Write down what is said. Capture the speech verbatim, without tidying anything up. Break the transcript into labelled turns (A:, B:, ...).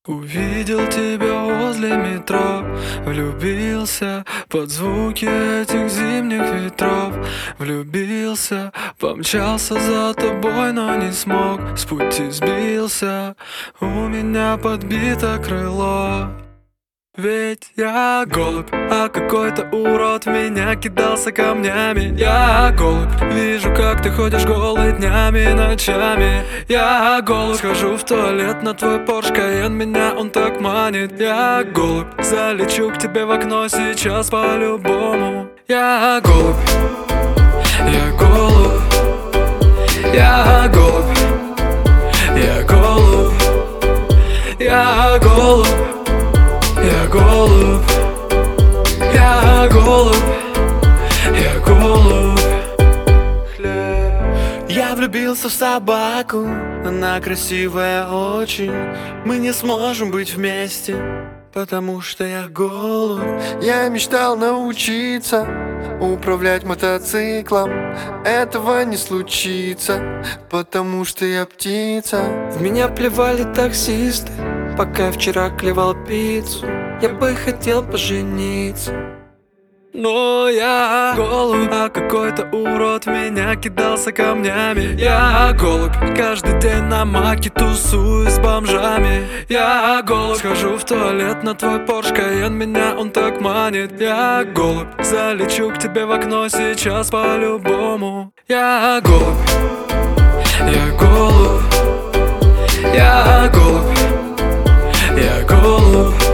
A: Увидел тебя возле метро, влюбился под звуки этих зимних ветров. Влюбился, помчался за тобой, но не смог, с пути сбился, у меня подбито крыло. Ведь я голубь, а какой-то урод в меня кидался камнями. Я голубь, вижу, как ты ходишь голый днями и ночами. Я голубь, схожу в туалет на твой Порш Кайен, меня он так манит. Я голубь, залечу к тебе в окно сейчас по-любому. Я голубь, я голубь, я голубь, я голубь, я голубь. Я голубь, я голубь, я голубь.
B: Я влюбился в собаку, она красивая очень. Мы не сможем быть вместе, потому что я голубь.
C: Я мечтал научиться управлять мотоциклом. Этого не случится, потому что я птица.
B: В меня плевали таксисты, пока я вчера клевал пиццу. Я бы хотел пожениться,
A: но я голубь, а какой-то урод в меня кидался камнями. Я голубь, каждый день на маке тусуюсь с бомжами. Я голубь, схожу в туалет на твой Порш Кайен, меня он так манит. Я голубь, залечу к тебе в окно сейчас по-любому. Я голубь, я голубь, я голубь, я голубь.